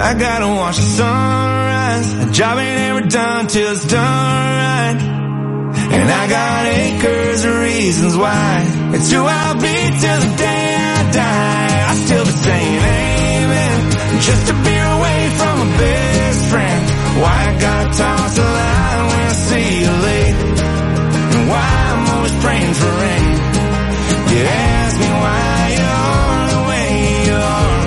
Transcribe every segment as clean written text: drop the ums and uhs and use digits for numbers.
I gotta watch the sunrise. A job ain't ever done till it's done right. And I got acres of reasons why. It's who I'll be till the day I die. I still be saying amen, just to be away from my best friend. Why I gotta toss the line when I see you late, and why I'm always praying for rain. You ask me why you're the way you are,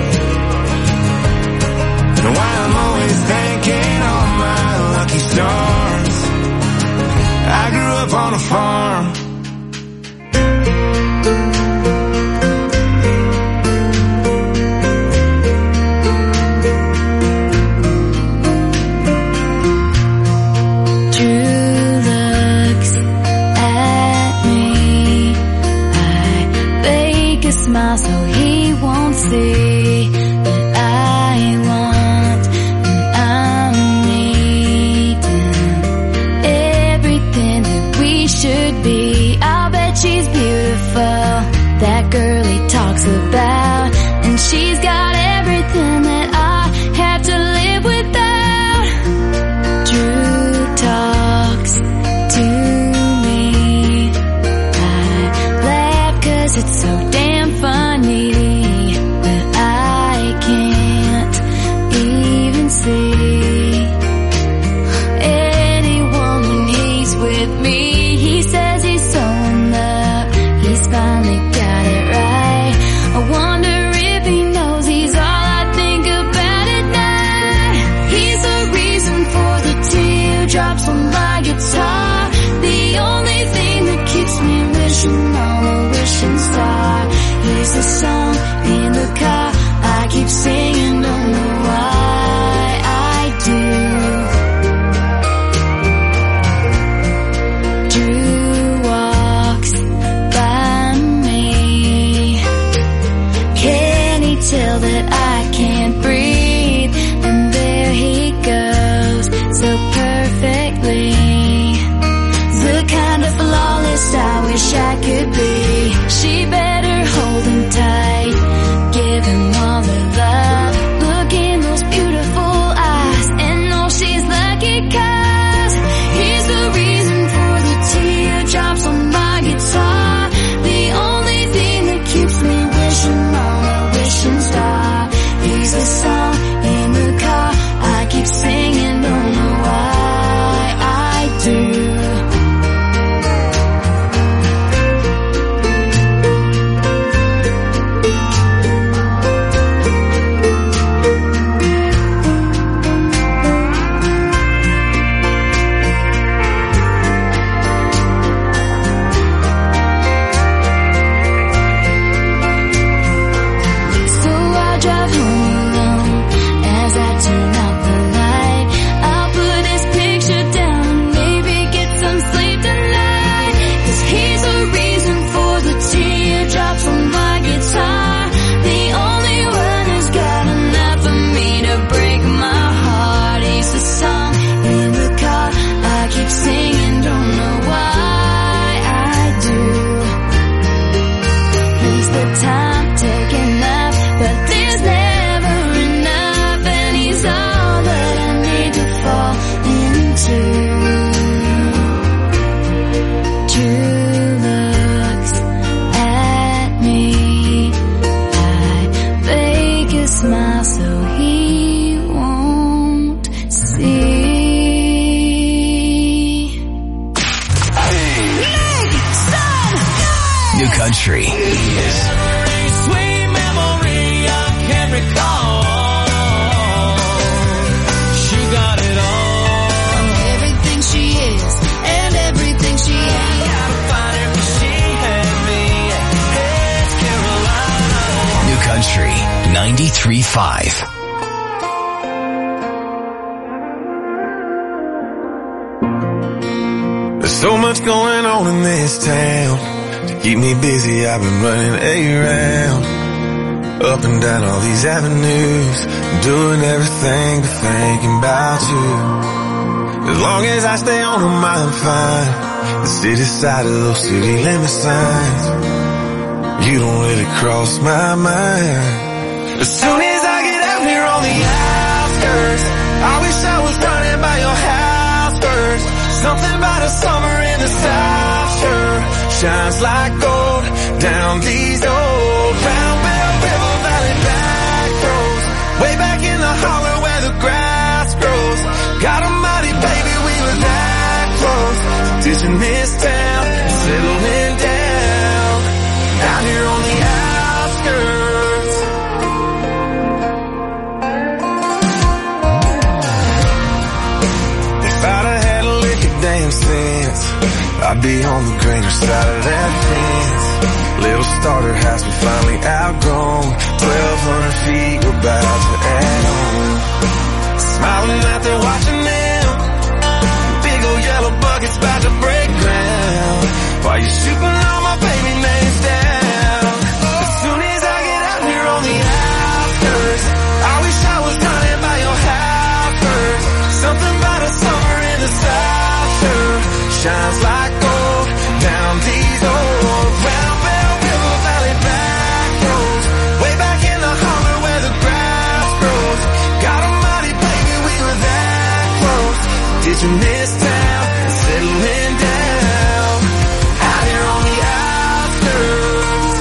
and why I'm always thanking all my lucky stars. I grew up on a farm. Smile so he won't see that I want and I'm needing everything that we should be. I'll bet she's beautiful, that girl he talks about, and she's got everything that I have to live without. Drew talks to me. I laugh 'cause it's so damn funny that I can't even see anyone when he's with me. He says he's so in love, he's finally got it right. I wonder if he knows he's all I think about at night. He's the reason for the teardrops on my guitar, the only thing that keeps me wishing on a wishing star. He's the song in the car I keep singing, don't know why I do. Drew walks by me. Can he tell that I can't breathe? And there he goes, so perfectly. The kind of flawless I wish I could be. She better hold him tight, give him all the love. Look in those beautiful eyes and know she's lucky 'cause he's the reason for the teardrops on my guitar, the only thing that keeps me wishing on a wishing star. He's the song in the car I keep singing, don't know why I do. Country. Every sweet memory I can recall. She got it all. Everything she is and everything she ain't. Gotta find her 'cause she had me. It's Carolina. New Country 93.5. There's so much going on in this town. To keep me busy, I've been running around, up and down all these avenues, doing everything but thinking about you. As long as I stay on them, I'm fine. The city side of those city limit signs, you don't really cross my mind. As soon as I get out here on the outskirts, Something about a summer in the South sure shines like gold down these old Round Bell River Valley back roads, way back in the holler where the grass grows. God almighty, baby, we were that close, ditching this town, settling down, out here on the outskirts. If I'd have had a lick of damn sense, I'd be on the greener side of that fence. Little starter house we finally outgrown, 1,200 feet we're about to add on. Smiling out there watching them, big old yellow buckets about to break ground, while you're shooting all my baby names down. As soon as I get out here on the outskirts, I wish I was running by your house first. Something about a summer in the South sure shines like gold down these old Round Bell River Valley back roads, way back in the holler where the grass grows. God almighty, baby, we were that close, ditching this town and settling down, out here on the outskirts.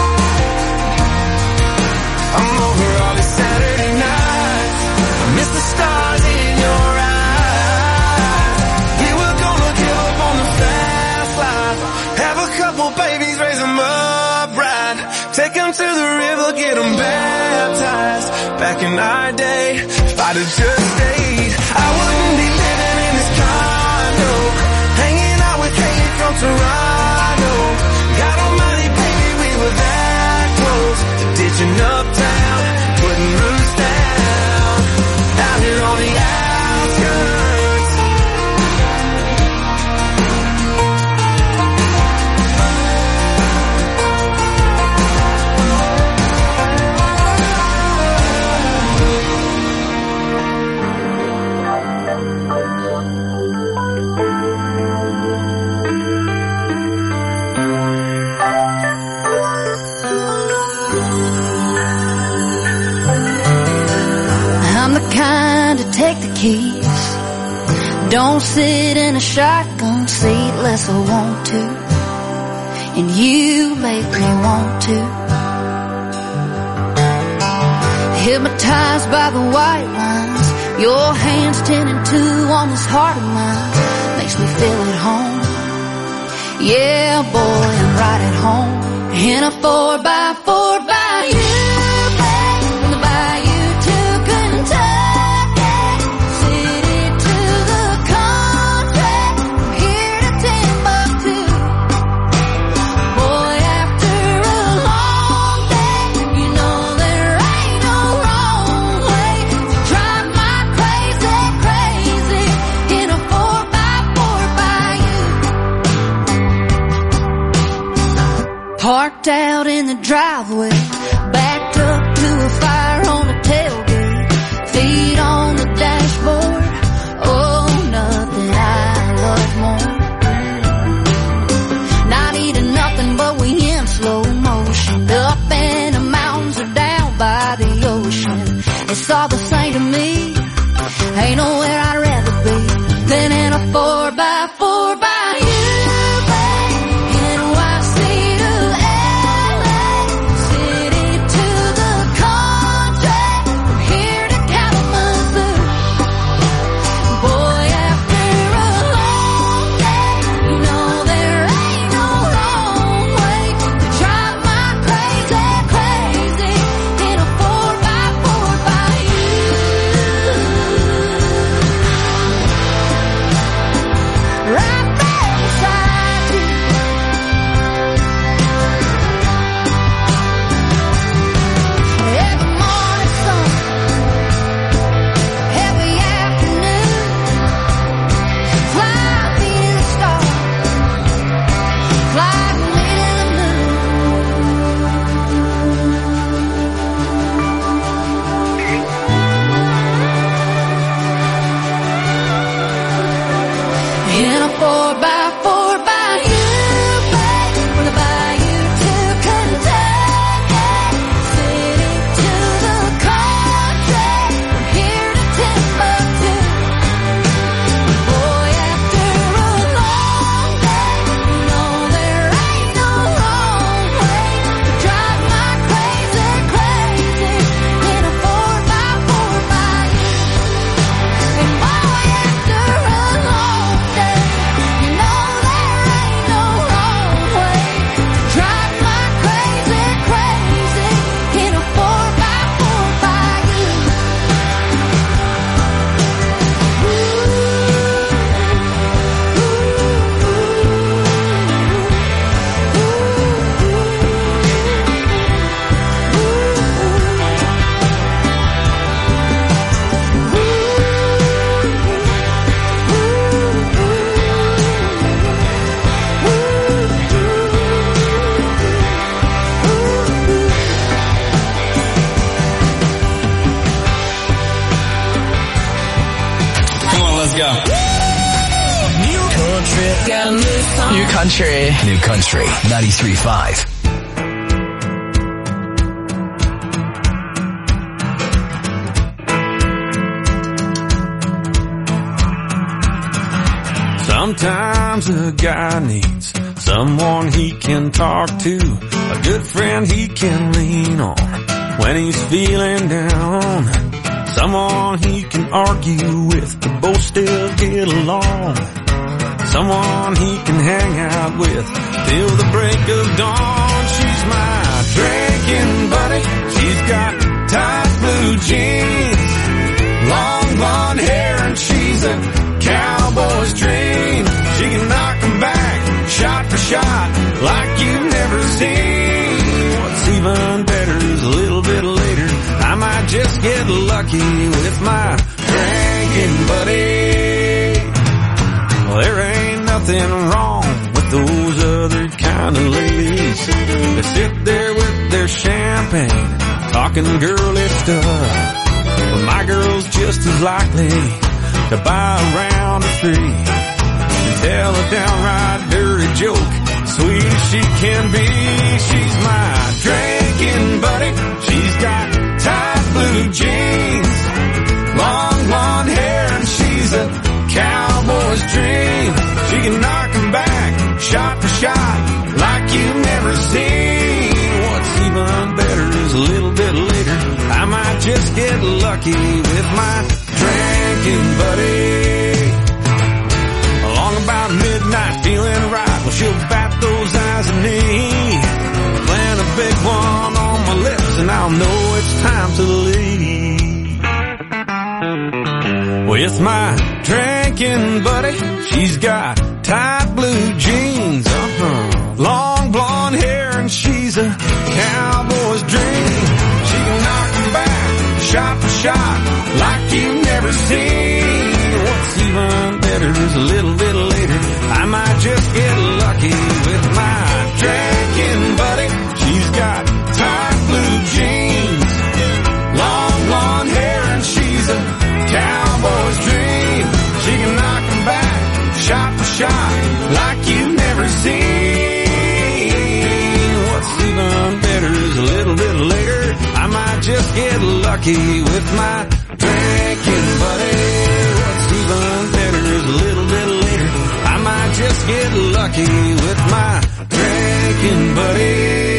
I'm over all these Saturday nights, I miss the stars in your eyes. We were gonna give up on the fast life, have a couple babies, raise them up right, take them to the river, get them baptized. Back in our day, if I'd have just stayed, I wouldn't be living in this condo, hanging out with Kate from Toronto. God almighty, baby, we were that close to ditching uptown, putting roots down, out here on the outskirts. I'm the kind to take the keys, don't sit in a shotgun seat unless I want to, and you make me want to. Hypnotized by the white lines, your hands 10 and 2 on this heart of mine, makes me feel at home. Yeah, boy, I'm right at home, in a 4x4 by you, babe, from the bayou to Kentucky, city to the country, from here to Timbuktu. Boy, after a long day, you know there ain't no wrong way to drive my crazy, crazy in a 4x4 by you. Parked out in the driveway, backed up to a fire on the tailgate, feet on the dashboard. Oh, nothing I love more. Not eating nothing, but we in slow motion, up in the mountains or down by the ocean. It's all the same to me, ain't nowhere I'd rather be than in a 4x4 by you, babe. NYC to LA, city go. New Country. New Country 93.5. Sometimes a guy needs someone he can talk to, a good friend he can lean on when he's feeling down, someone he can argue with but both still get along, someone he can hang out with till the break of dawn. She's my drinking buddy. She's got tight blue jeans, long blonde hair, and she's a cowboy's dream. She can knock 'em back, shot for shot, like you've never seen. What's even better is a little bit later, I might just get lucky with my drinking buddy. Well, there ain't nothing wrong with those other kind of ladies. They sit there with their champagne, talking girly stuff. But my girl's just as likely to buy a round of three and tell a downright dirty joke, sweet as she can be. She's my drinking buddy. She's got tight blue jeans, long blonde hair, and she's a cowboy's dream. She can knock 'em back, shot for shot, like you've never seen. What's even better is a little bit later, I might just get lucky with my drinking buddy. Along about midnight, feeling right, well, she'll bat those eyes at me, plant a big one on my lips, and I'll know it's time to leave. With my drinking buddy, she's got tight blue jeans, long blonde hair, and she's a cowboy's dream. She can knock 'em back, shot for shot, like you've never seen. What's even better is a little bit later, I might just get lucky with my drinking buddy. She's got tight blue jeans, long blonde hair, and she's a cowboy's dream. She can knock 'em back, shot for shot, like you've never seen. What's even better is a little bit later, I might just get lucky with my drinking buddy. What's even better is a little bit later, I might just get lucky with my drinking buddy.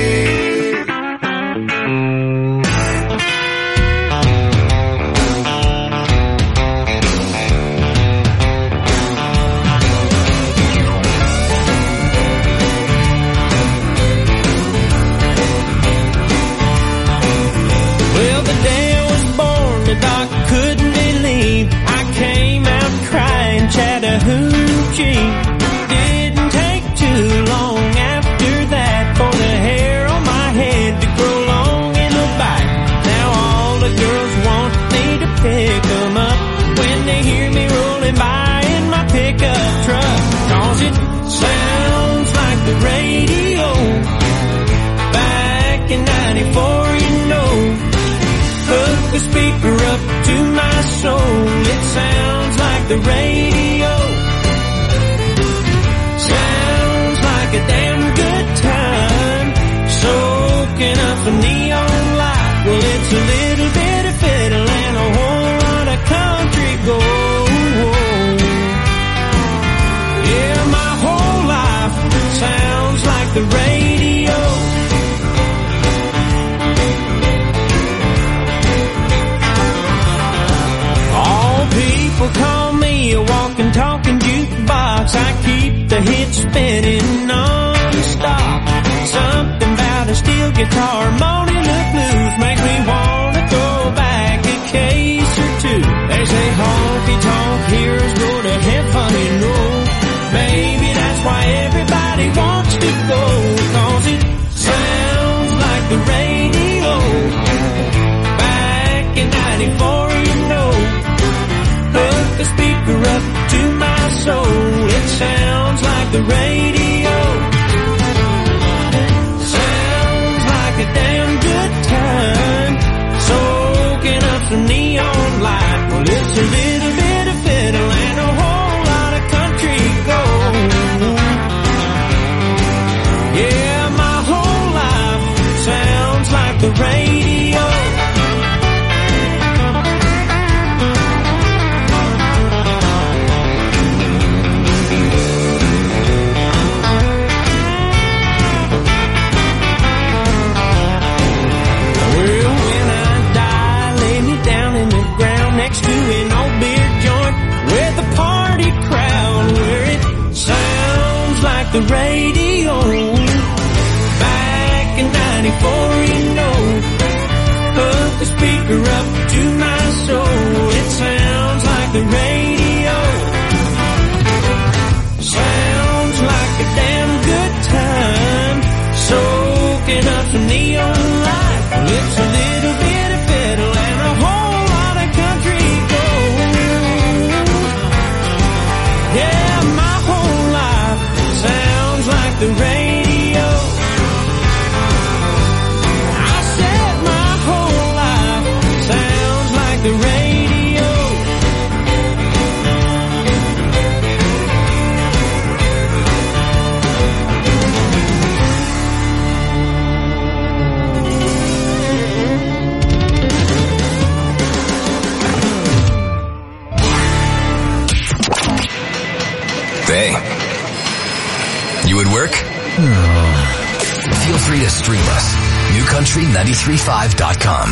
Couldn't believe I came out crying Chattahoochee. Didn't take too long after that for the hair on my head to grow long in the back. Now all the girls want me to pick 'em up when they hear me rolling by in my pickup truck. 'Cause it sounds like the radio back in 94, you know. Hook the speaker up to my soul, it sounds like the radio. Sounds like a damn good time, soaking up the neon light. Well, it's a little bit of fiddle and a whole lot of country gold. Yeah, my whole life sounds like the radio. People call me a walking, talking jukebox. I keep the hits spinning non-stop. Something about a steel guitar, Monica Blues, makes me want to go back a case or two. They say honky-tonk heroes go to heaven, you know. Maybe that's why everybody wants to go, 'cause it sounds like the radio back in 94, you know. Hook the speaker up to my soul, it sounds like the radio. Sounds like a damn good time, soaking up some neon light. Well, it's a little bit of fiddle and a speaker up to my soul. It sounds like the radio. Sounds like a damn good time. Soaking up some neon light. It's a little bit of fiddle and a whole lot of country gold. Yeah, my whole life sounds like the radio. I said my whole life sounds like the radio. Hey, you at work? Feel free to stream us. NewCountry935.com.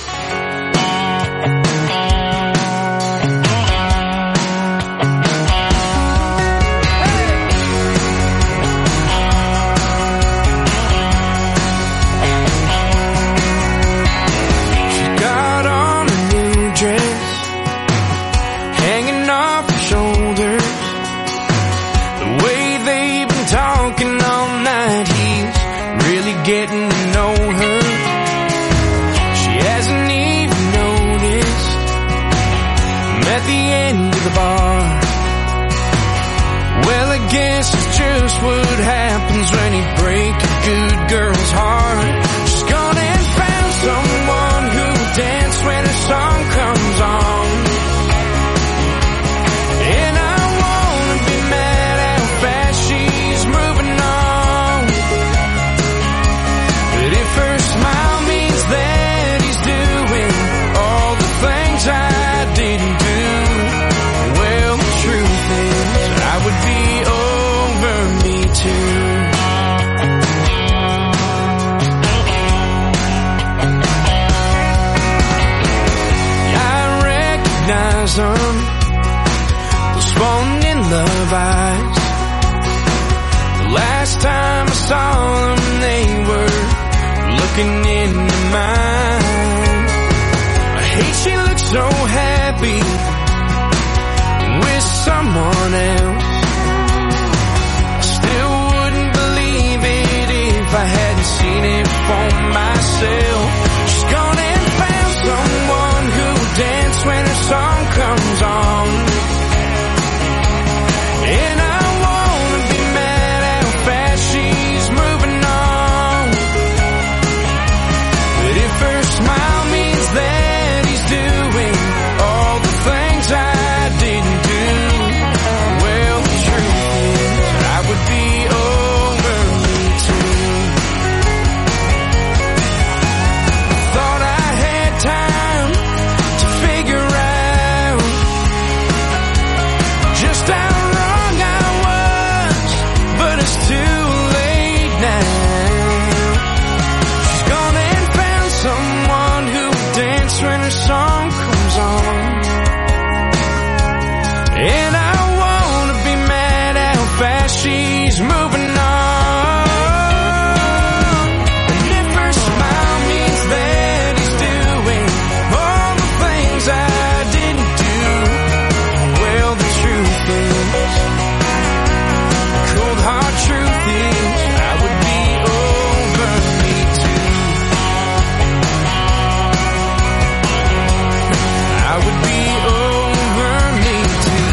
She got on a new dress, hanging off her shoulders. The way they've been talking all night, he's really getting to know her. She hasn't even noticed I'm at the end of the bar. Well, I guess it's just what happens when you break a good girl's heart. She's gone and found someone who'll dance when her song comes on. And I wanna be mad how fast she's moving on. But if her smile means that he's doing all the things I didn't do, well, the truth is I would be over me too. I recognize them, those falling in love eyes. The last time I saw them, they were looking into mine. I hate she looks so happy with someone else. I still wouldn't believe it if I hadn't seen it for myself. She's gone and found someone who'll dance when her song comes on. And I wanna be mad how fast she's moving on. But if her smile means that he's doing all the things I didn't do, well, the truth is I would be over me too. Thought I had time to figure out just how wrong I was, but it's too late now. She's gone and found someone who'll dance when her song comes on. And I wanna be mad how fast she's moving on. And if her smile means that he's doing all the things I didn't do, well, the truth is, the cold hard truth is, I would be over me too. I would be over me too.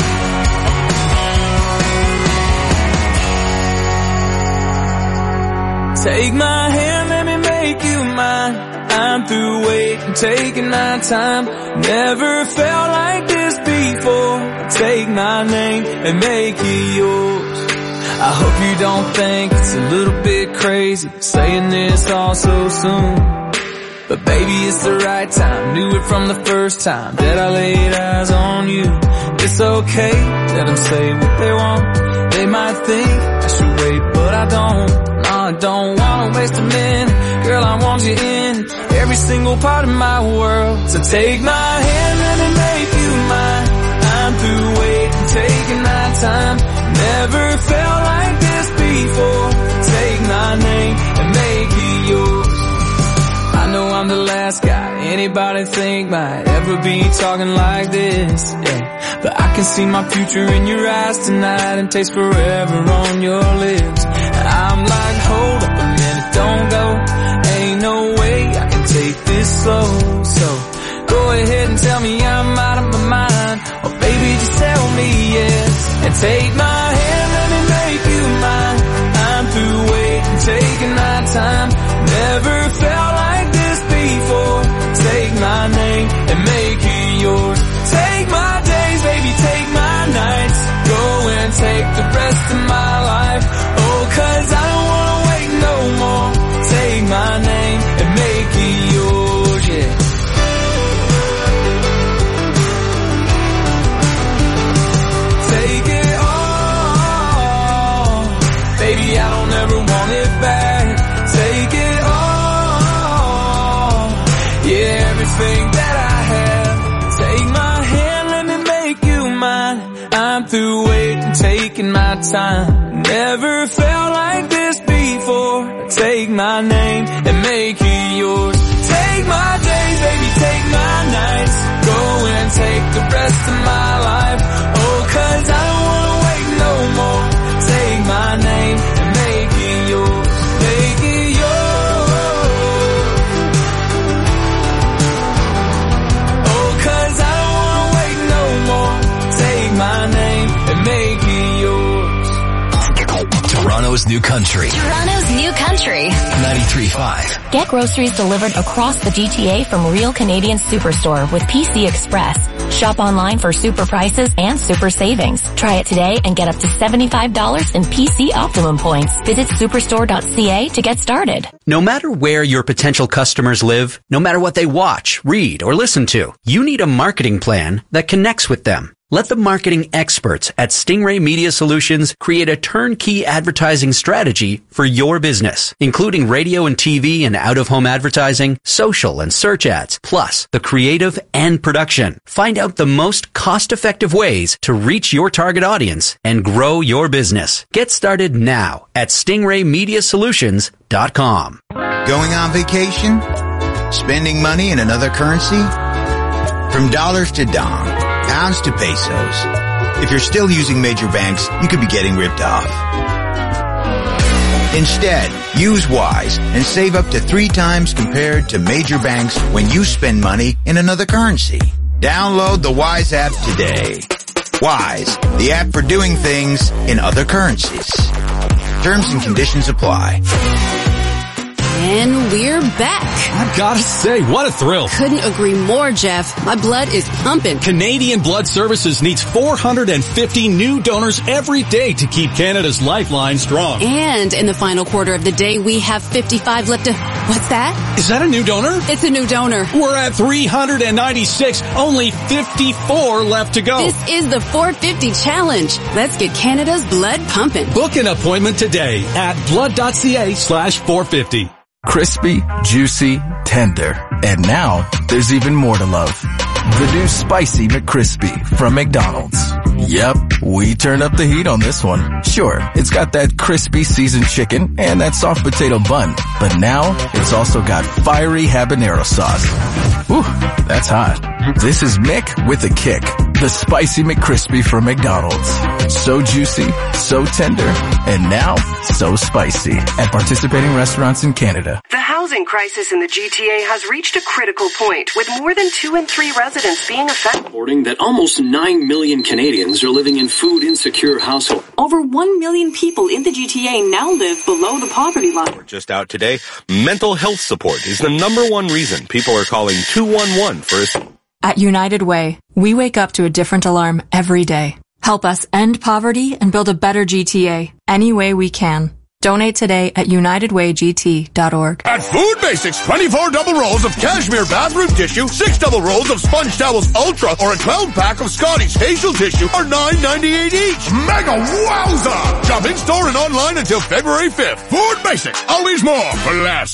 Take my hand, let me make you mine. I'm through waiting, taking my time. Never felt like this before. Take my name and make it yours. I hope you don't think it's a little bit crazy saying this all so soon. But baby, it's the right time. Knew it from the first time that I laid eyes on you. It's okay, let them say what they want. They might think I should wait, but I don't. No, I don't wanna waste a minute. Girl, I want you in every single part of my world. So take my hand, let me make you mine. I'm through waiting, taking my time. Never felt like this before. Take my name and make it yours. I know I'm the last guy anybody think might ever be talking like this, yeah. But I can see my future in your eyes tonight and taste forever on your lips. I'm like, hold up a minute, don't go. Ain't no way I can take this slow. So go ahead and tell me I'm out of my mind, or baby just tell me yes. And take my hand, let me make you mine. I'm through waiting, taking my time. Never felt like this before. Take my name and make it yours. Take my days, baby, take my nights. Go and take the rest of my life. Oh, 'cause I don't wanna wait no more. Take my name and make it yours, yeah. Take it all, baby, I don't ever want it back. Take it all, yeah, everything that I have. Take my hand, let me make you mine. I'm through waiting, taking my time. Never felt like this before. Take my name and make it yours. Take my days, baby, take my nights. Go and take the rest of my life. Oh, 'cause I don't wanna wait no more. Take my name and make it yours. Make it yours. Oh, 'cause I don't wanna wait no more. Take my name and make it yours. Toronto's new country. Toronto's new country. 93.5. Get groceries delivered across the GTA from Real Canadian Superstore with PC Express. Shop online for super prices and super savings. Try it today and get up to $75 in PC Optimum points. Visit superstore.ca to get started. No matter where your potential customers live, no matter what they watch, read, or listen to, you need a marketing plan that connects with them. Let the marketing experts at Stingray Media Solutions create a turnkey advertising strategy for your business, including radio and TV and out-of-home advertising, social and search ads, plus the creative and production. Find out the most cost-effective ways to reach your target audience and grow your business. Get started now at stingraymediasolutions.com. Going on vacation? Spending money in another currency? From dollars to dong, pounds to pesos. If you're still using major banks, you could be getting ripped off. Instead, use Wise and save up to 3 times compared to major banks when you spend money in another currency. Download the Wise app today. Wise, the app for doing things in other currencies. Terms and conditions apply. And we're back. I've got to say, what a thrill. Couldn't agree more, Jeff. My blood is pumping. Canadian Blood Services needs 450 new donors every day to keep Canada's lifeline strong. And in the final quarter of the day, we have 55 left to... What's that? Is that a new donor? It's a new donor. We're at 396. Only 54 left to go. This is the 450 challenge. Let's get Canada's blood pumping. Book an appointment today at blood.ca/450. Crispy, juicy, tender. And now, there's even more to love. The new Spicy McCrispy from McDonald's. Yep, we turned up the heat on this one. Sure, it's got that crispy seasoned chicken and that soft potato bun. But now, it's also got fiery habanero sauce. Whew, that's hot. This is Mick with a kick. The Spicy McCrispy from McDonald's. So juicy, so tender, and now so spicy. At participating restaurants in Canada. The housing crisis in the GTA has reached a critical point, with more than 2 in 3 residents being affected. Reporting that almost 9 million Canadians are living in food insecure households. Over 1 million people in the GTA now live below the poverty line. Just out today, mental health support is the #1 reason people are calling 211 for assistance. At United Way, we wake up to a different alarm every day. Help us end poverty and build a better GTA any way we can. Donate today at unitedwaygt.org. At Food Basics, 24 double rolls of cashmere bathroom tissue, 6 double rolls of Sponge Towels Ultra, or a 12-pack of Scotty's Hazel Tissue are $9.98 each. Mega wowza! Shop in-store and online until February 5th. Food Basics, always more for less.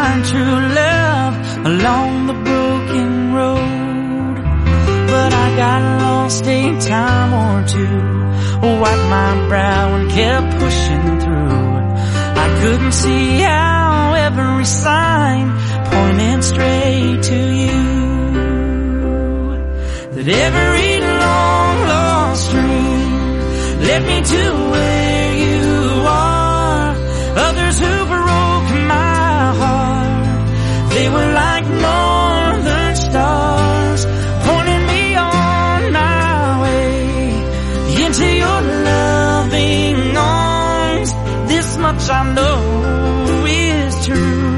find true love along the broken road. But I got lost a time or two, wiped my brow and kept pushing through. I couldn't see how every sign pointed straight to you. That every long lost dream led me to where you are. Others who broke my heart, they were like northern stars, pointing me on my way into your loving arms. This much I know is true,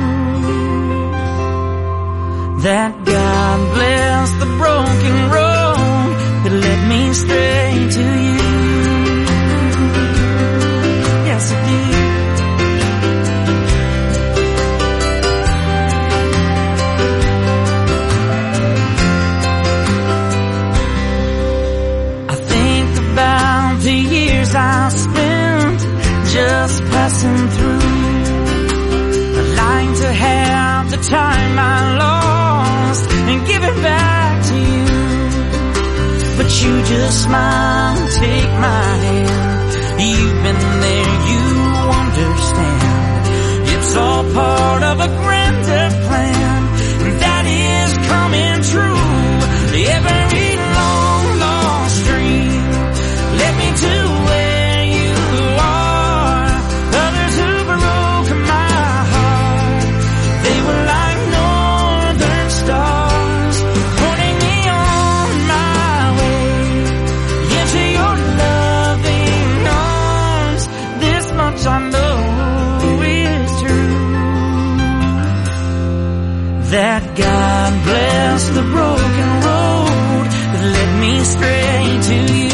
that God bless the broken road that led me straight to you. Yes, it did. I think about the years I spent just passing through. I'd like to have the time I lost and give it back to you, but you just smile and take my hand. You've been there, you understand. It's all part of a grander plan, and that is coming true. Every long lost dream led me to where you are. Others who broke my heart, they were like northern stars, pointing me on my way into your loving arms. This much I know is true, that God bless the broken road that led me straight to you.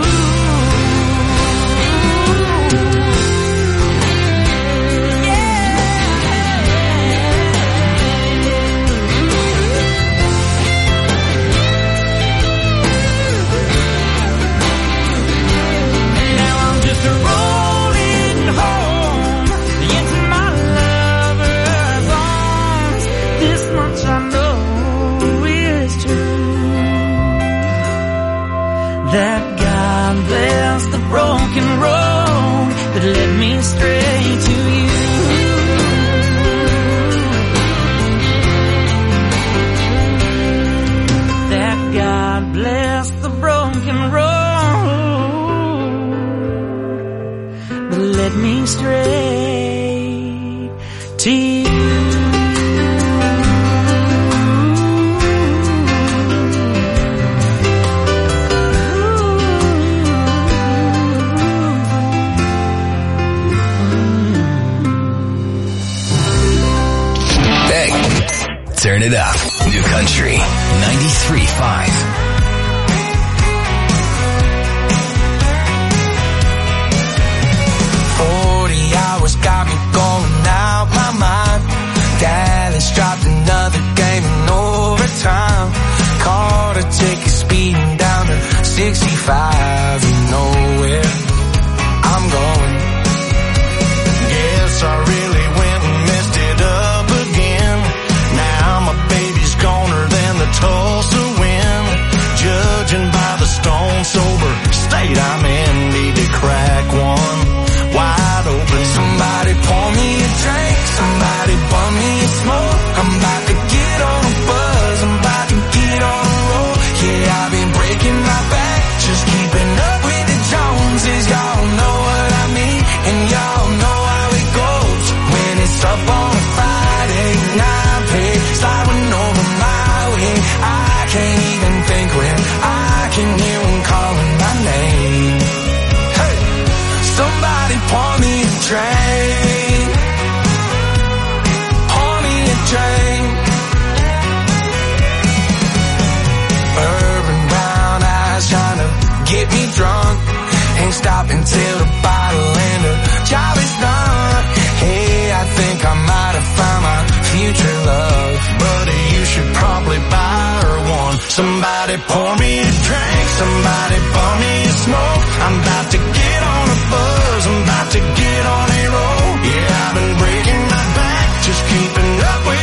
That God bless the broken road that led me straight to you. That God bless the broken road that led me straight to you. Turn it up. New Country 93.5. 40 hours got me going out my mind. Dallas dropped another game in overtime. Caught a ticket speeding down to 65. You know where I'm going. Guess I really went and messed it up again. Now my baby's goner than the Tulsa wind. Judging by the stone sober state I'm in, need to crack one wide open. Somebody pour me a drink, somebody bum me a smoke. I'm about to get on a buzz, I'm about to get on a roll. Yeah, I've been breaking my back, just keeping up with the Joneses. Y'all know what I mean, and y'all know how it goes. When it's up on a Friday night, sliding over my way, I can't even think when I can hear them calling my name. Hey, somebody pour me a drink, pour me a drink. Urban brown eyes trying to get me drunk, ain't stopping till the bottle and the job is done. Hey, I think I might have found my future love, buddy, you should probably buy her one. Somebody pour me a drink, somebody pour me a smoke. I'm about to get on a buzz, I'm about to get on a roll. Yeah, I've been breaking my back, just keeping up with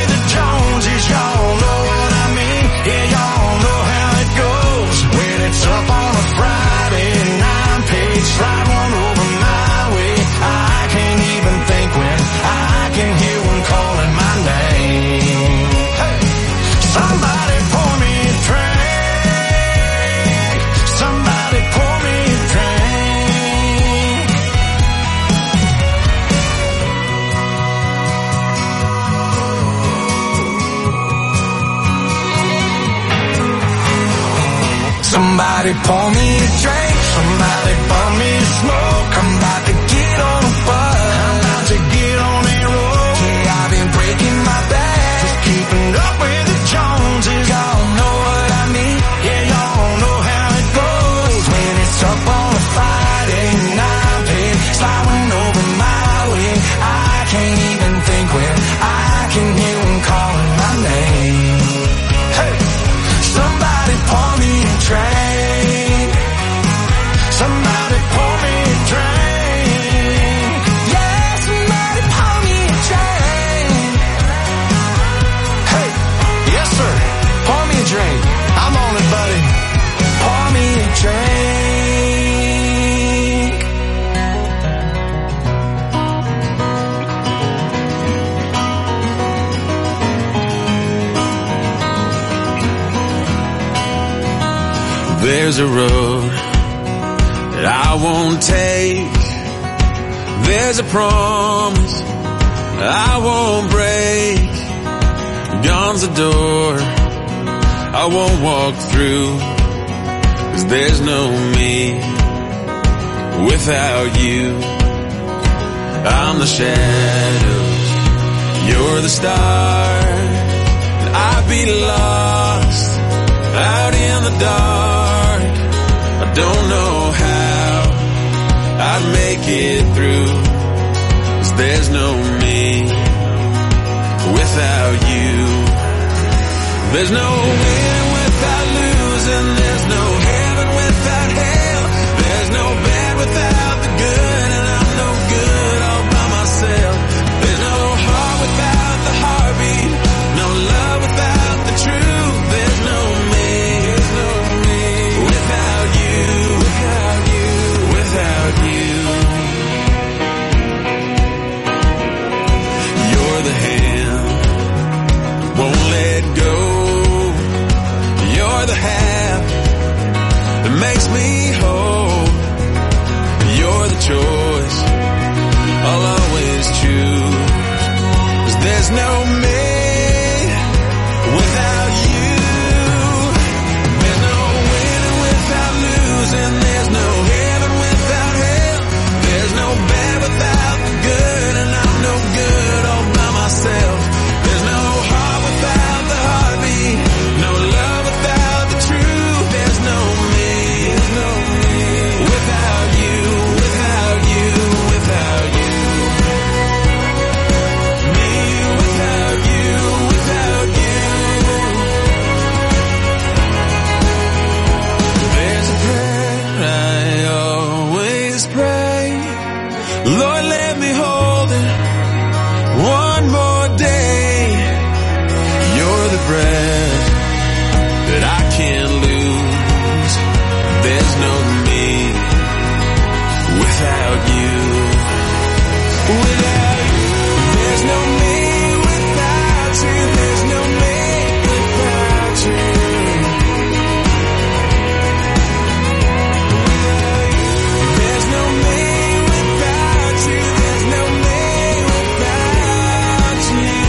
Somebody pour me a drink, somebody pour me a smoke. I'm about to get on a bus, I'm about to get on a roll. Yeah, I've been breaking my back, just keeping up with the Joneses. Y'all know what I mean, yeah, y'all know how it goes. When it's up on a Friday night, babe, sliding over my way, I can't even think where I can hear them calling my name. Hey, somebody pour me a drink, somebody pour me a drink. Yeah, somebody pour me a drink. Hey, yes sir, pour me a drink. I'm on it, buddy. Pour me a drink. There's a road that I won't take. There's a promise I won't break. Gone's the door I won't walk through, 'cause there's no me without you. I'm the shadows, you're the stars, and I'd be lost out in the dark. I don't know how I'd make it through, 'cause there's no me without you. There's no win without losing, there's no heaven without hell, there's no bad without the good, and I'm no good all by myself. There's no heart without the heartbeat, no love without the truth. There's no me without you, without you, without you. You're the hand, won't let go. You're the half that makes me whole. You're the choice I'll always choose, 'cause there's no me without you. There's no winning without losing, there's no heaven without hell, there's no bad without the good, and I'm no good all by myself. There's no heart without the heartbeat, no love without the truth. There's no me without you, without you, without you. Me without you, without you. There's a prayer I always pray, Lord, let me hold it one more day. You're the breath that I can't lose. There's no me without you, without you. There's no me without you, there's no me without you. There's no me without you, there's no me without you.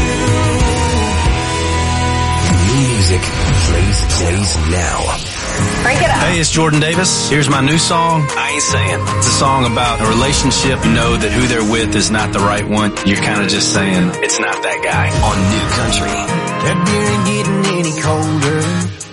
New music plays now. Crank it up. Hey, it's Jordan Davis. Here's my new song, I Ain't Saying. It's a song about a relationship. You know that who they're with is not the right one. You're kind of just saying, it's not that guy. On New Country. That beer ain't getting any colder,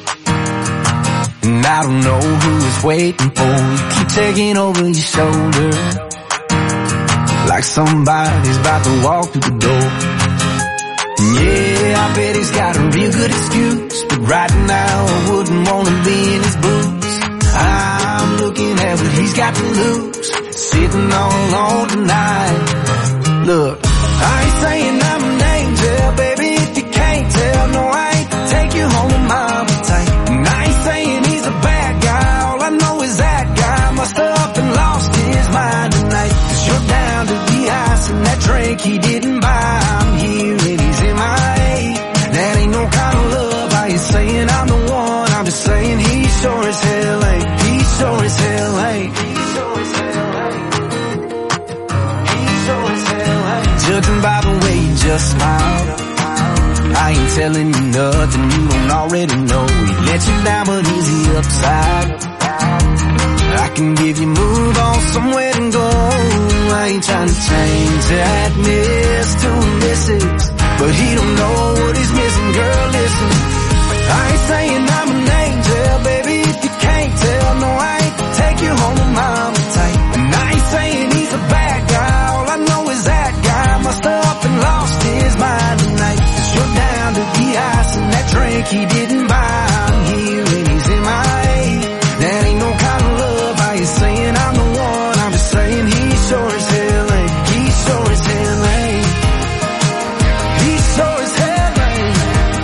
and I don't know who it's waiting for. You keep taking over your shoulder, like somebody's about to walk through the door. Yeah, I bet he's got a real good excuse, but right now I wouldn't want to be in his boots. I'm looking at what he's got to lose, sitting all alone tonight. Look, I ain't saying I'm an angel, baby, if you can't tell. No, I ain't to take you home to mama tight. And I ain't saying he's a bad guy, all I know is that guy must have up and lost his mind tonight. 'Cause you're down to the ice and that drink he didn't buy. I'm here and he's in my eight. That ain't no kind of love. I ain't saying I'm the one, I'm just saying he sure as hell ain't. He sure as hell ain't. Judging by the way you just smiled, I ain't telling you nothing you don't already know. He let you down, but he's the upside. I can give you move on somewhere and go. I ain't trying to change that miss to a missus, but he don't know what he's missing. Girl, listen, I ain't saying I'm an angel, baby, if you can't tell. No, I ain't take you home with mama tight. And I ain't saying he's a bad guy, all I know is that guy must have up and lost his mind tonight. 'Cause you're down to the ice and that drink he didn't buy. I'm here and he's in my head. That ain't no kind of love. I ain't saying I'm the one, I'm just saying he sure as hell ain't. He sure as hell ain't. He sure as hell ain't.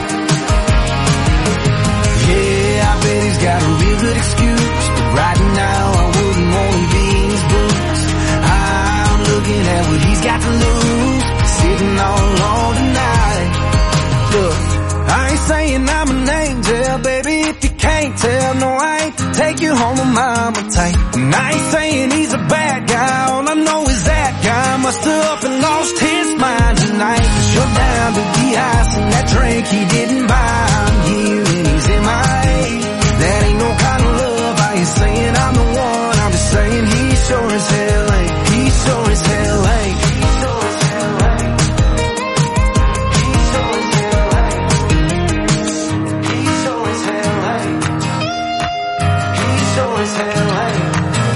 Yeah, I bet he's got a real good excuse, but right now I wouldn't want to be in his boots. I'm looking at what he's got to lose, sitting all alone tonight. Look, I ain't saying I'm an angel, baby, if you can't tell. No, I ain't take you home with mama tight. And I ain't saying he's a bad guy, all I know is that guy must have up and lost his mind tonight. 'Cause you're down to the ice and that drink he didn't buy. I'm here and he's in my head. That ain't no kind of love. I ain't saying I'm the one, I'm just saying he sure as hell ain't. He sure as hell ain't. He sure as hell ain't. He sure as hell ain't. He sure as hell ain't. He sure as hell ain't.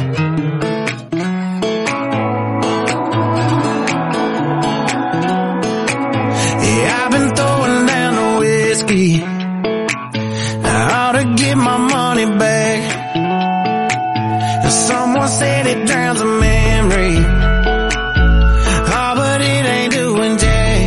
Yeah, I've been throwing down the whiskey. I ought to get my money back. Someone said it drowns a memory. Oh, but it ain't doing jack.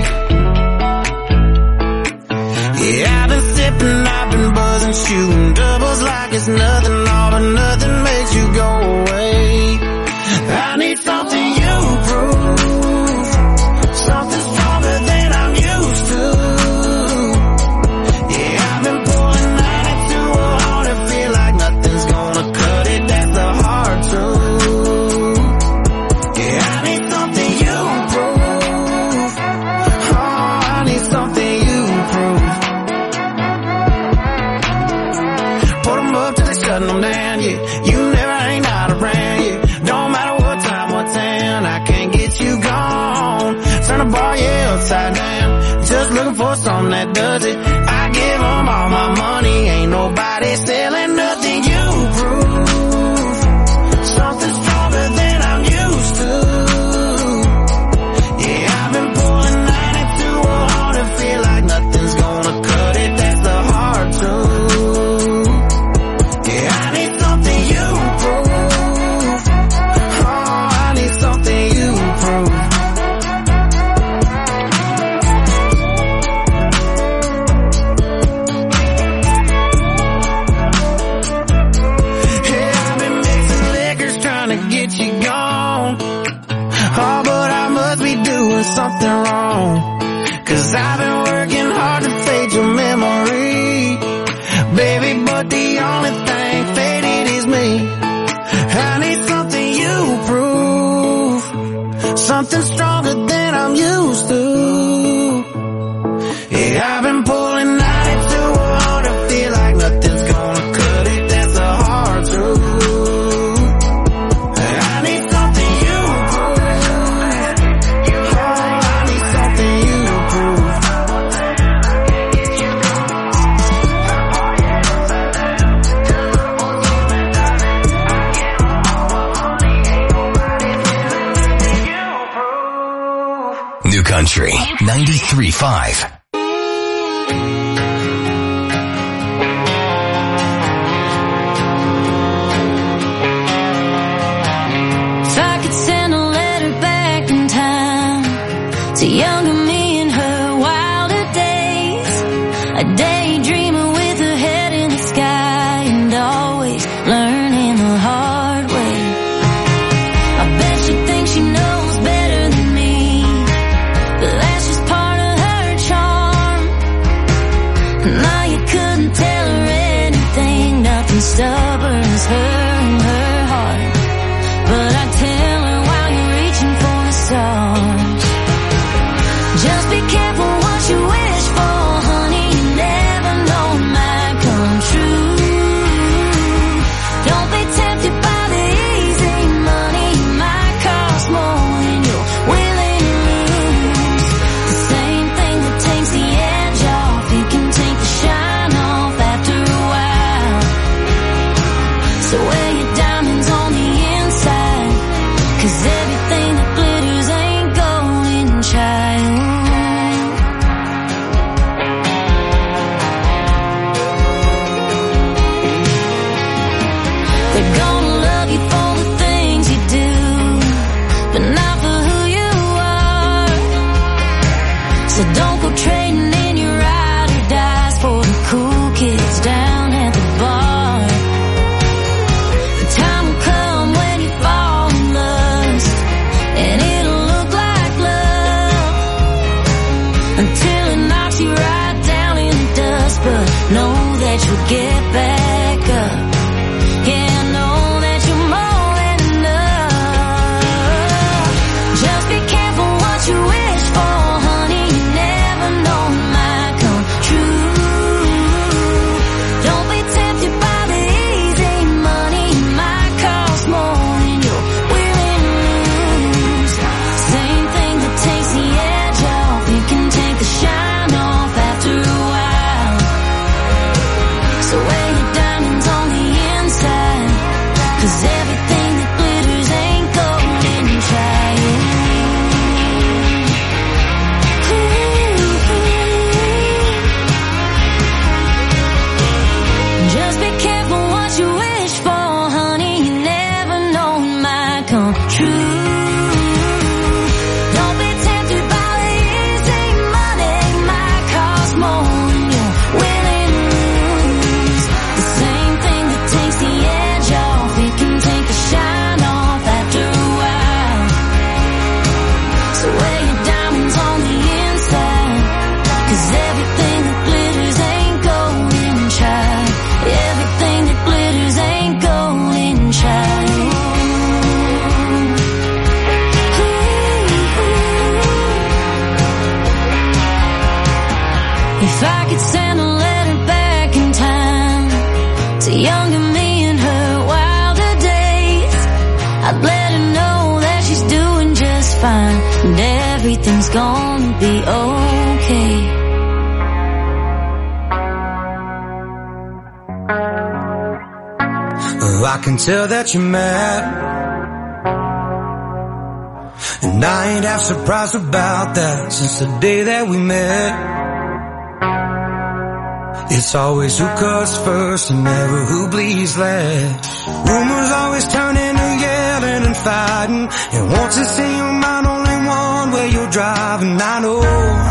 Yeah, I've been sipping, I've been buzzing, shooting doubles like it's nothing. All but nothing makes you go away. I need something you prove, something stronger than I'm used to. Yeah, I've been pulling 92 hard and feel like nothing's gonna cut it. That's the hard truth. Yeah, I need something you prove. Oh, I need something you prove. Put 'em up till they shutting them down, yeah. You never ain't out around, yeah. Don't matter what time, what town, I can't get you gone. Turn the bar, yeah, upside down. Just looking for something that does it. I give 'em all my money, ain't nobody selling nothing. You prove something stronger than I'm used to. Yeah, I've been pulling 92 hard and feel like nothing's gonna cut it. That's the hard truth. Yeah, I need something you prove. Oh, I need something you prove. Yeah, I've been mixing liquors trying to get you gone. Oh, but I must be doing something wrong. 'Cause I've been working hard to fade your memory, baby, but the only thing faded is me. I need something you prove, something stronger than I'm used to. Yeah, I've been pulling 92 hard and feel like nothing's gonna cut it. That's the hard truth. I need something you prove. Oh, I need something you prove. New Country 93.5. If I could send a letter back in time to younger me in her wilder days, a daydreamer with her head in the sky and always learning the hard way. I bet she thinks she knows better than me, but that's just part of her charm. Now you couldn't tell her anything, nothing stubborn as her and her heart. But I tell her while you're reaching for the stars, just be careful what you wish for, honey. You never know it might come true. Don't be tempted by the So don't go trading in your ride or dies for the cool kids down at the bar. The time will come when you fall in lust, and it'll look like love until it knocks you right down in the dust. But know that you'll get back up. Yeah, know that you're more than enough. Just be careful what you wish for, honey. You never know it might come true. Don't be tempted by the easy money. It might cost more than you're willing to lose. Same thing that takes the edge off, it can take the shine off after a while. So wear your diamonds on the inside, 'cause everything that glitters ain't gold in China. Just be careful what you wish for, honey. You never know it might come true. Don't be tempted by the easy money. It might cost more than you're willing to lose. The same thing that takes the edge off, it can take the shine off after a while. So wear your diamonds on the inside, 'cause everything that glitters ain't gold in China. Everything that glitters ain't gold in China. If I could send a letter back in time to younger me in her wilder days, I'd let her know that she's doing just fine and everything's gonna be okay. Oh, I can tell that you're mad, and I ain't half surprised about that. Since the day that we met, it's always who cuts first and never who bleeds last. Rumors always turn into yelling and fighting, and once it's in your mind, only one way you're driving. I know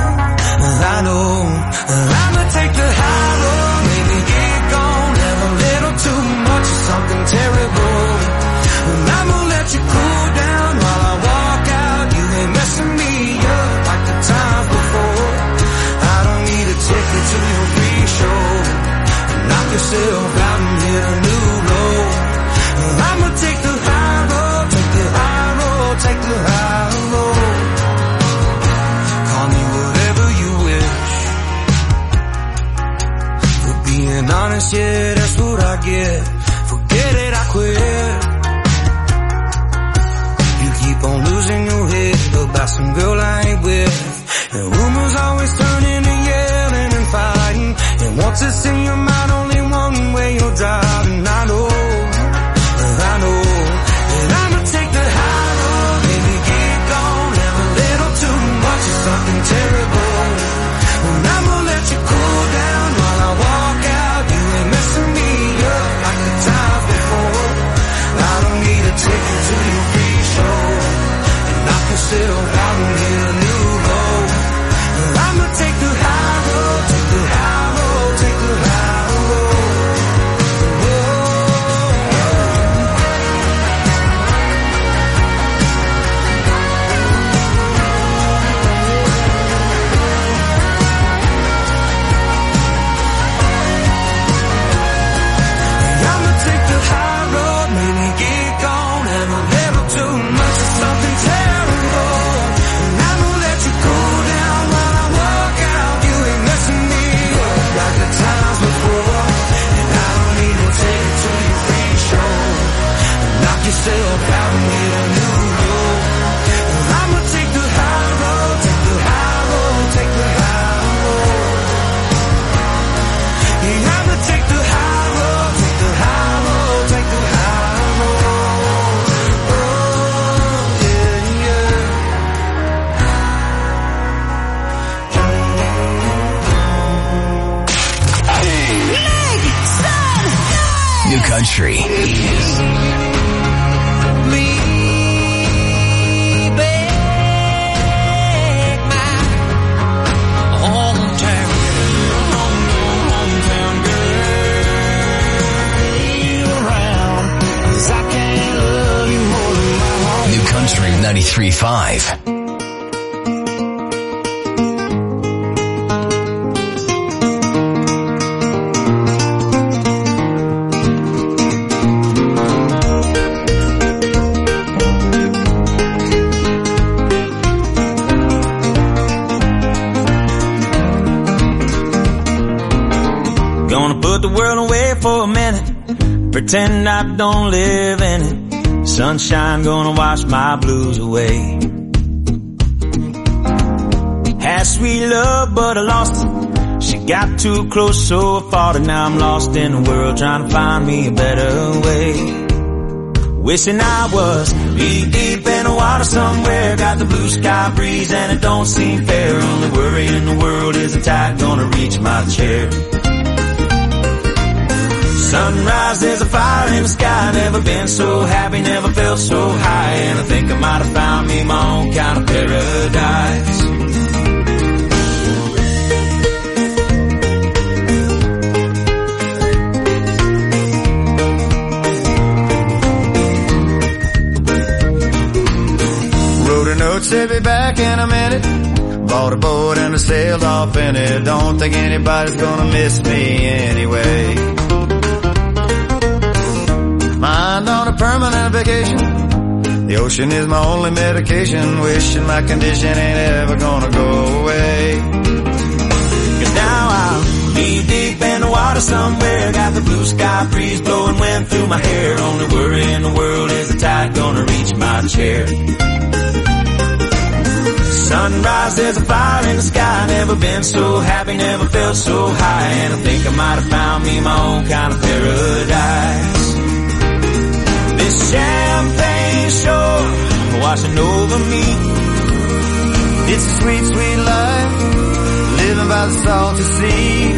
I'ma take the high road, maybe get gone, have a little too much of something terrible, and I'ma let you cool down while I walk out. You ain't messing me up like the times before. I don't need a ticket to your free show. Knock yourself out and hit a new low. I'ma take the high road, take the high road, take the high road. Call me whatever you wish. For being honest, yeah, that's what I get. Forget it, I quit. You keep on losing your head about some girl I ain't with. And rumors always turn into yelling and fighting, and once it's in your mind, only one way you're driving. I know and I'ma take the high road, maybe get gone, have a little too much of something terrible, and I'ma let you cool down while I walk out. You ain't messing me up like the times before. I don't need a ticket to your free show, and knock yourself out and hit a new low. I'ma take the high road, take the high road, take the high road. I'ma take the high road, maybe get gone, have a little too much of something terrible, and I'ma let you cool down while I walk out. You ain't messing me up like the times before, and I don't need to take it to your free show, and knock yourself out and get a new low. I'ma take the high road, take the high road, take the high road. Yeah, I'ma take the high road, take the high road, take the high road. Oh, yeah, yeah. New Country. 93.5. Put the world away for a minute, pretend I don't live in it. Sunshine gonna wash my blues away. Had sweet love but I lost it. She got too close so I fought it. Now I'm lost in the world trying to find me a better way. Wishing I was deep in the water somewhere. Got the blue sky breeze and it don't seem fair. Only worry in the world is the tide gonna reach my chair. Sunrise, there's a fire in the sky. Never been so happy, never felt so high. And I think I might have found me my own kind of paradise. Wrote a note, said be back in a minute. Bought a boat and I sailed off in it. Don't think anybody's gonna miss me anyway. Mind on a permanent vacation. The ocean is my only medication. Wishing my condition ain't ever gonna go away. 'Cause now I'll be deep in the water somewhere. Got the blue sky breeze blowing wind through my hair. Only worry in the world is the tide gonna reach my chair. Sunrise, there's a fire in the sky. Never been so happy, never felt so high. And I think I might have found me my own kind of paradise. This champagne shore washing over me. It's a sweet, sweet life, living by the salty sea.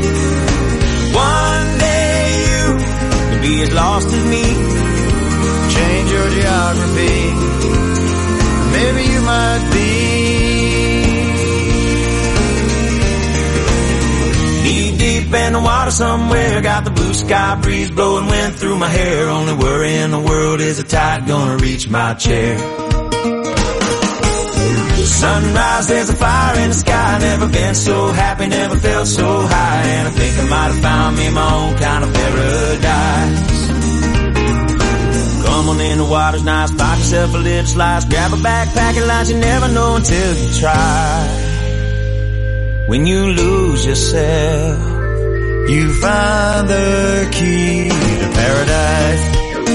One day you can be as lost as me. Change your geography, maybe you might be. Deep in the water somewhere. Got the blue sky breeze blowing wind through my hair. Only worry in the world is the tide gonna reach my chair. Sunrise, there's a fire in the sky. Never been so happy, never felt so high. And I think I might have found me my own kind of paradise. Come on in, the water's nice. Buy yourself a little slice. Grab a backpack and lunch. You never know until you try. When you lose yourself, you find the key to paradise.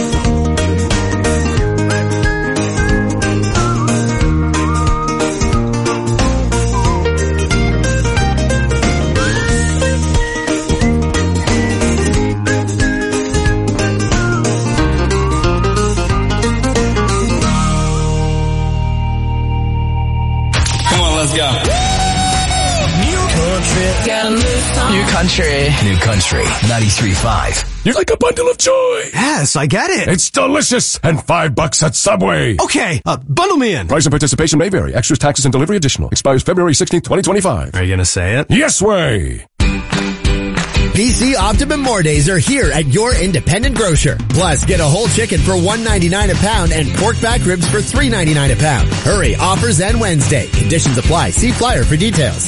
Come on, let's go. New country. New country. 93.5. You're like a bundle of joy. Yes, I get it. It's delicious. And $5 at Subway. Okay, bundle me in. Price and participation may vary. Extras, taxes, and delivery additional. Expires February 16th, 2025. Are you gonna say it? Yes way. PC Optimum More Days are here at your independent grocer. Plus, get a whole chicken for $1.99 a pound and pork back ribs for $3.99 a pound. Hurry, offers end Wednesday. Conditions apply. See flyer for details.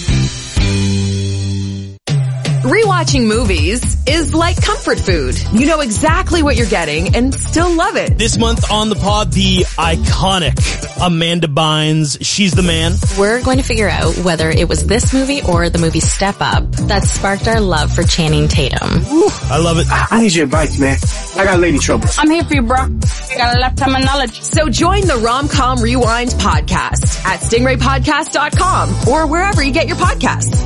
Rewatching movies is like comfort food. You know exactly what you're getting and still love it. This month on the pod, the iconic Amanda Bynes, She's the Man. We're going to figure out whether it was this movie or the movie Step Up that sparked our love for Channing Tatum. Ooh, I love it. I need your advice, man. I got lady trouble. I'm here for you, bro. I got a lifetime of knowledge. So join the Rom-Com Rewind podcast at stingraypodcast.com or wherever you get your podcasts.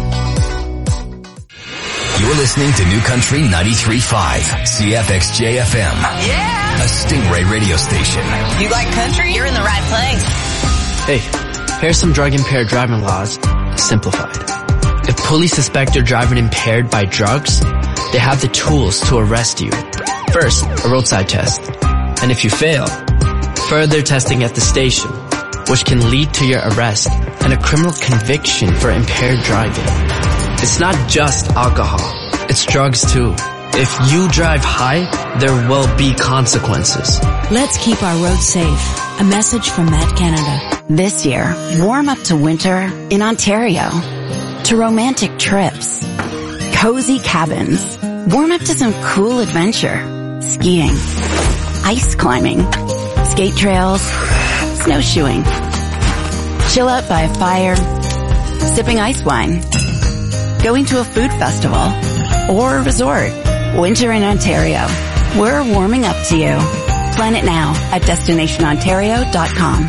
You're listening to New Country 93.5, CFXJ-FM. Yeah! A Stingray radio station. You like country? You're in the right place. Hey, here's some drug-impaired driving laws, simplified. If police suspect you're driving impaired by drugs, they have the tools to arrest you. First, a roadside test. And if you fail, further testing at the station, which can lead to your arrest and a criminal conviction for impaired driving. It's not just alcohol, it's drugs too. If you drive high, there will be consequences. Let's keep our roads safe. A message from Matt Canada. This year, warm up to winter in Ontario. To romantic trips. Cozy cabins. Warm up to some cool adventure. Skiing. Ice climbing. Skate trails. Snowshoeing. Chill out by a fire. Sipping ice wine. Going to a food festival. Or a resort. Winter in Ontario. We're warming up to you. Plan it now at destinationontario.com.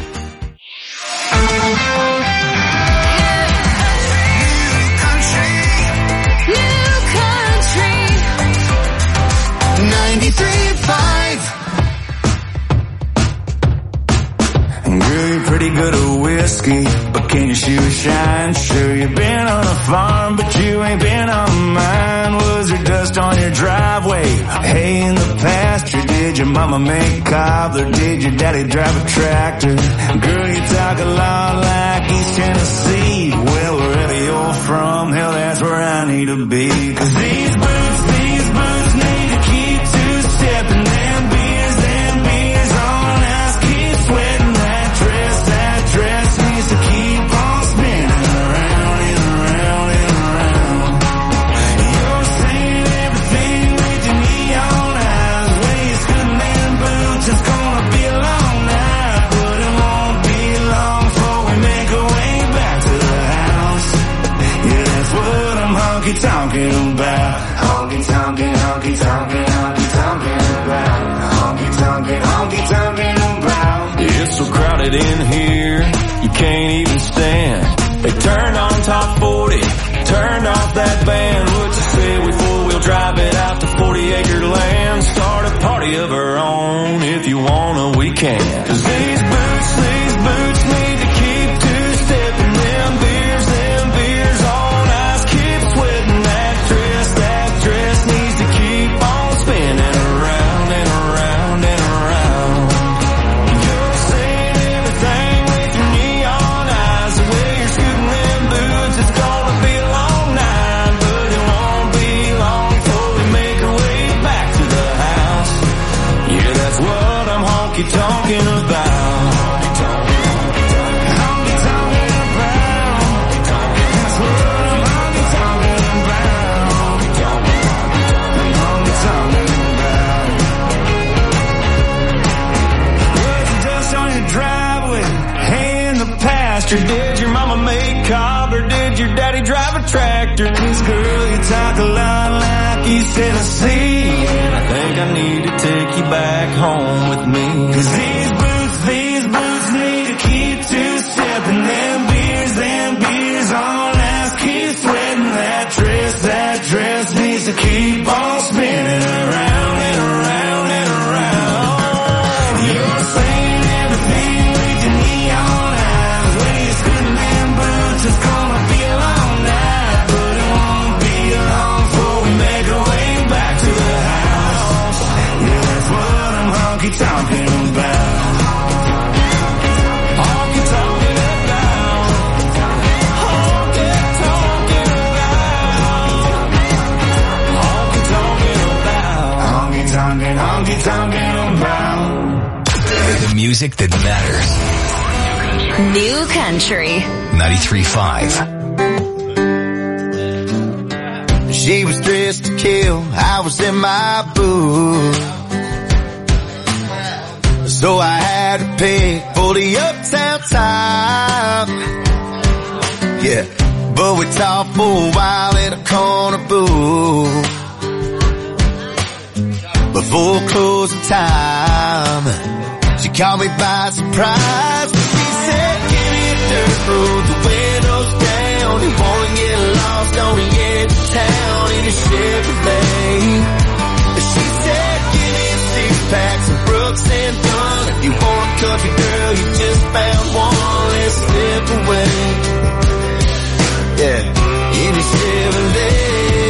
Girl, you're pretty good at whiskey, but can you shoot a shine? Sure, you've been on a farm, but you ain't been on mine. Was there dust on your driveway? Hay in the pasture? Did your mama make cobbler? Did your daddy drive a tractor? Girl, you talk a lot like East Tennessee. Well, wherever you're from, hell, that's where I need to be. 'Cause these boots need to keep two-stepping. Them beers on us keep sweating. That dress needs to keep on spinning around and around and around. You're saying everything with your neon eyes. When you're scooting them boots, it's gonna be a long night, but it won't be long before we make our way back to the house. Yeah, that's what I'm honky-tonking about. Honky-tonking, honky-tonking, honky-tonking about. Honky-tonking, honky-tonking about. It's so crowded in here, you can't even stand. They turned on top 40, turned off that band. What you say we four-wheel drive it out to 40-acre land? Start a party of our own, if you wanna, we can. 'Cause these boots need to keep two-stepping. Them beers on ice keep sweating. That dress needs to keep on spinning around and around and around. You're saying everything with your neon eyes. The way you're scooting them boots, it's gonna be a long night, but it won't be long before we make our way back to the house. Yeah, that's what I'm honky-tonking about. Did your mama make cob or did your daddy drive a tractor? 'Cause girl, you talk a lot like East Tennessee, and I think I need to take you back home with me. 'Cause these boots need to keep two-stepping. Them beers on ice keep sweating. That dress needs to keep on spinning around and around and around. You're saying everything with your neon eyes. When you're scooting them boots, it's gonna be a long night, but it won't be long before we make our way back to the house. Yeah, that's what I'm honky-tonking about. Honky-tonking about. Honky-tonking about. Honky-tonking about. Honky-tonking, honky-tonking about. The music that matters. New Country 93.5. She was dressed to kill, I was in my booth. So I had to pay for the uptown top. Yeah, but we talked for a while at a corner booth. Before closing time, she caught me by surprise. She said, "Give me a dirt road, the windows down. You wanna get lost on the edge of town in a Chevrolet." She said, "Give me a six-pack, some Brooks and Dunn. If you want a country girl, you just found one. Let's slip away." Yeah, in a Chevrolet.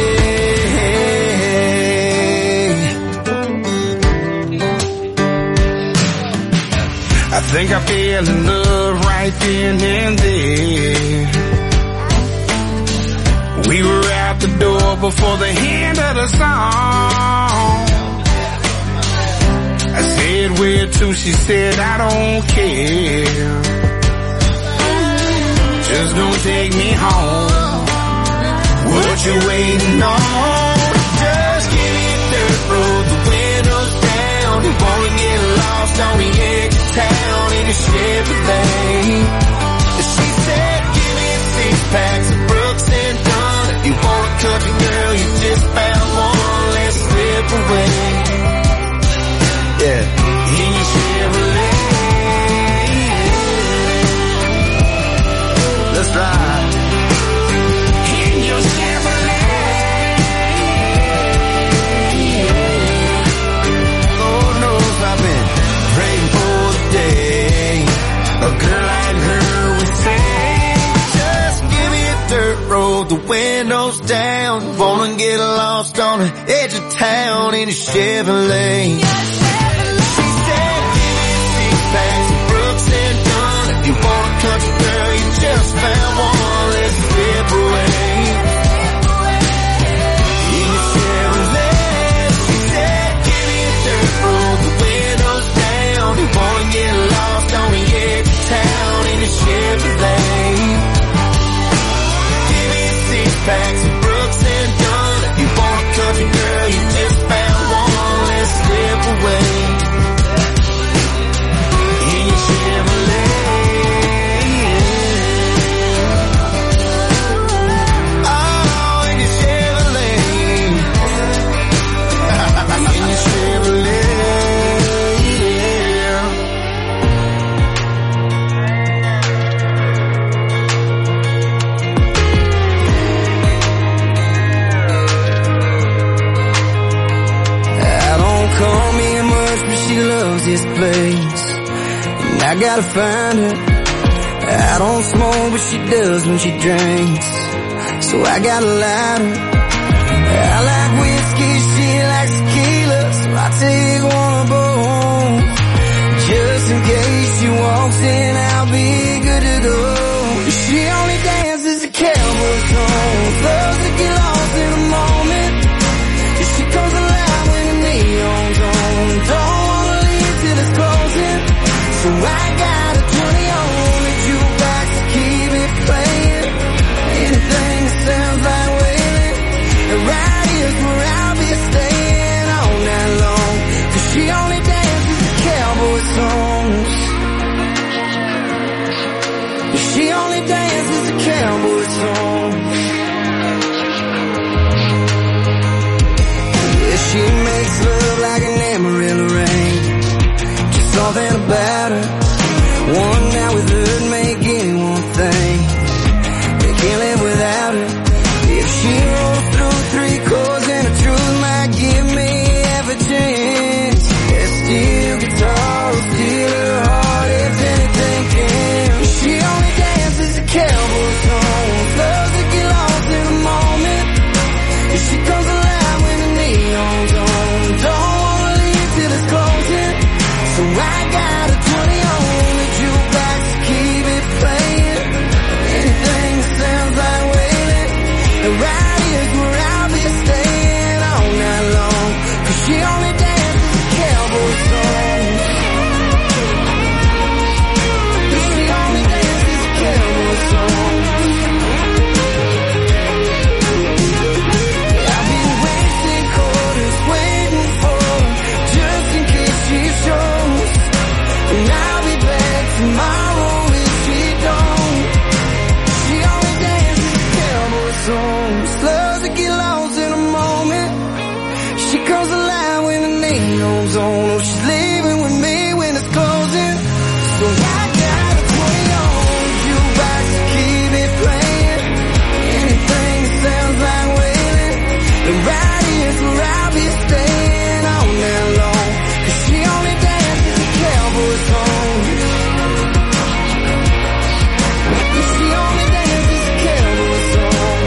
I think I fell in love right then and there. We were out the door before the end of the song. I said, where to? She said, I don't care. Just don't take me home. What you waiting on? Just give me a dirt road, the windows down. You wanna get lost on the edge of town in a Chevrolet. She said, give me 6 packs of Brooks and Dunn. If you want a country girl, you just found one. Let's slip away. Yeah, in your Chevrolet. Let's ride. In your Chevrolet. Lord knows I've been praying for the day a girl like her would say, just give me a dirt road, the windows down. Wanna get lost on the edge of town in a Chevrolet. She said, give me 6 packs of Brooks and Dunn. If you want a country girl, you just found one. Let's slip away. In your Chevrolet. She said, give me a dirt road, the windows down. You wanna get lost on the edge of town in a Chevrolet. Give me 6 packs of Brooks and Dunn. If you want a country girl, you just found one. Let's slip away. In your Chevrolet. Oh, in your Chevrolet. In your Chevrolet. I don't call me much, but she loves this place, and I gotta find her. I don't smoke, but she does when she drinks, so I got a lighter. I like whiskey, she likes tequila, so I take one of both. Just in case she walks in, I'll be good to go. She only dances a cowboy song, loves to get lost in a moment. She comes alive when the neon's on. Don't wanna leave till it's closing, so I gotta turn it on the jukebox to keep it playing. Anything that sounds like wailing, and right here's where I'll be staying all night long. 'Cause she only dances the cowboy songs. She only dances the cowboy songs. She makes love like an Amarillo rain. Just something about her. One night with her make anyone think they can't live without her. If she rolls through 3 chords and the truth might give me half a chance. That steel guitar will steal her heart if anything can. She only dances a cowboy song, loves to get lost in a moment. If she comes alive when the neon's on, don't wanna leave till it's closing, so I gotta turn it on the jukebox to keep it playing. Anything that sounds like wailing, and right here's where I'll be staying all night long. 'Cause she only dances a cowboy song. She only dances a cowboy song. I've been wasting quarters waiting for her, just in case she shows. And I'll be back tomorrow if she don't. She only dances cowboy songs, loves to get lost in a moment. She comes alive when the neon's on. Oh, she's leaving with me when it's closing, so I gotta put it on the jukebox to keep it playing. Anything that sounds like wailing, and right here's where I'll be staying all night long. 'Cause she only dances a cowboy song. She only dances a cowboy song.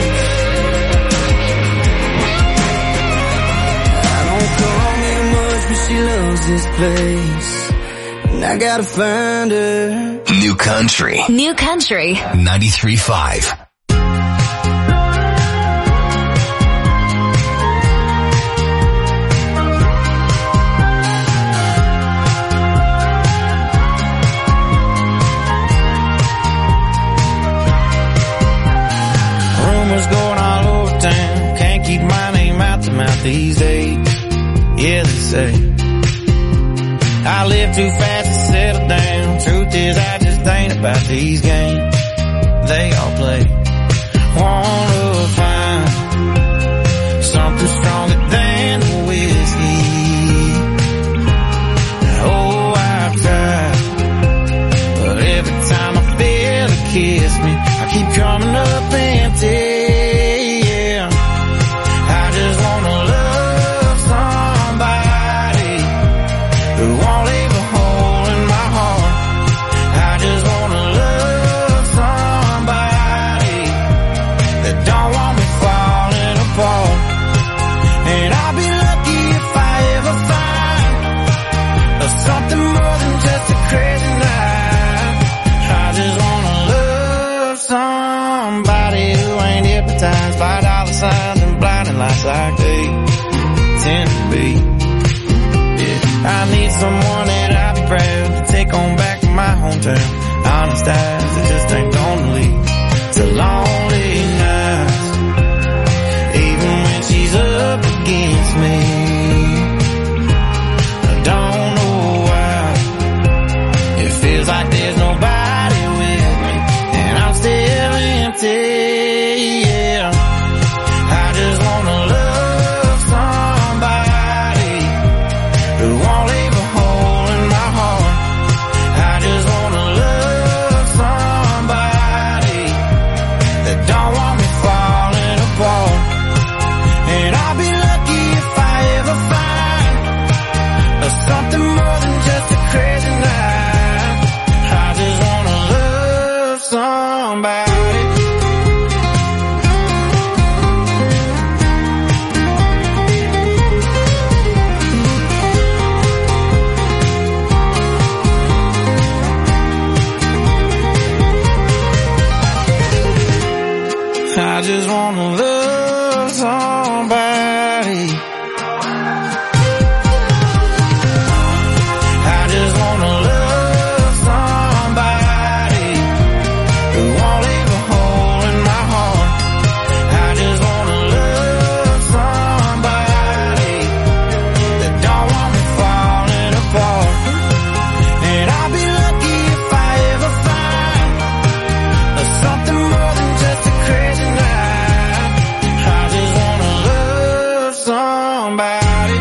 I don't call me much, but she loves this place, and I gotta find her. New Country. New Country. 93.5. them out these days. Yeah, they say I live too fast to settle down. Truth is, I just ain't about these games they all play. Wanna find something stronger than the whiskey. Oh, I've tried, but every time I feel it kiss me, I keep coming up empty. Yeah, I just wanna love somebody who won't leave a hole in my heart. I just wanna love somebody that don't want me falling apart. And I'll be lucky if I ever find something more than just a crazy night. I just wanna love somebody who ain't hypnotized by dollar signs and blinding lights like they tend to be. Yeah, I need someone that I'll be proud to take on back to my hometown. Honest eyes that just ain't gonna leave to lonely nights, even when she's up against me. I don't know why it feels like there's nobody with me, and I'm still empty. Yeah, I just wanna love somebody who won't leave a hole in my heart. I just wanna love somebody that don't want me falling apart. And I'll be lucky if I ever find something more than just a crazy night. I just wanna love somebody. I just wanna love somebody. I just wanna love somebody who won't leave a hole in my heart. I just wanna love somebody that don't want me falling apart. And I'll be lucky if I ever find something more than just a crazy night. I just wanna love somebody.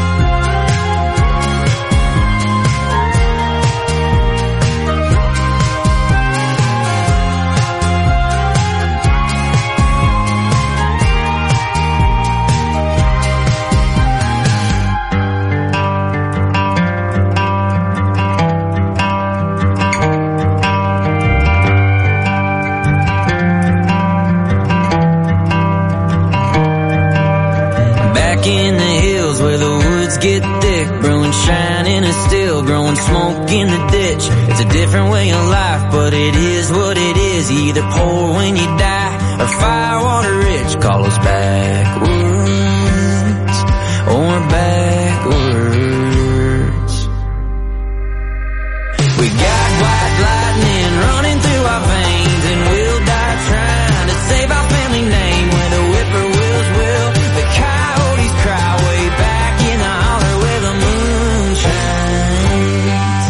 Back in the hills where the woods get thick, brewing shining and still growing smoke in the ditch. It's a different way of life, but it is what it is. You either poor when you die or firewater rich. Call us backwards or backwards. We got white lightning running through our veins, and we'll die trying to save our family name. Where the whippoorwills will, the coyotes cry way back in the holler where the moon shines.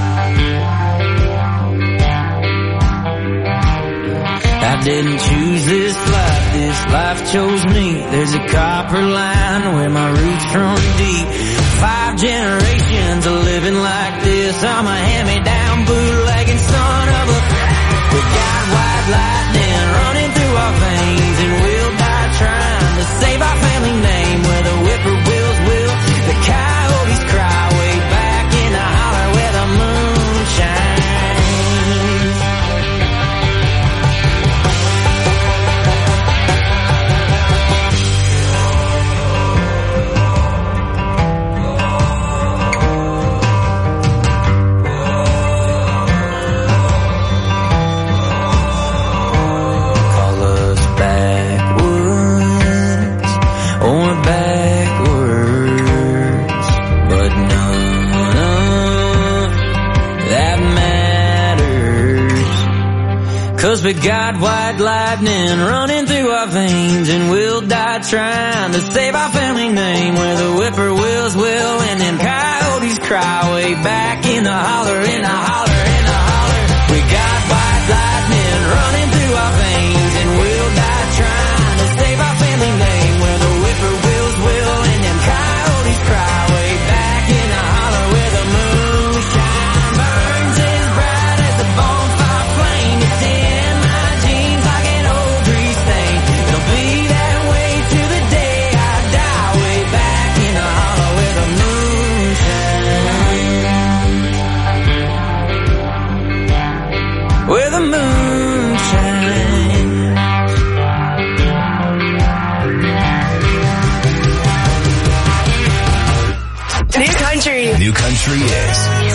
I didn't choose this life chose me. There's a copper line where my roots run deep. 5 generations of living like this. I'm a hand-me-down bootlegging son of a... We got white lightning running through our veins, and we'll die trying to save our family name. Where the whippoorwills will, the coyotes cry way back in the holler where the moon shines. we got white lightning running through our veins, and we'll die trying to save our family name. Where the whippoorwills will and them coyotes cry way back in the holler, in the holler, in the holler. We got white lightning running through our veins, and we'll die trying to save our family name. Where the whippoorwills will and them coyotes cry way back in the holler, where the moonshine burns as bright as a bonfire flame. It's in my jeans like an old grease stain. It'll be that way to the day I die, way back in the holler where the moonshine, where the moonshine. New country. New country is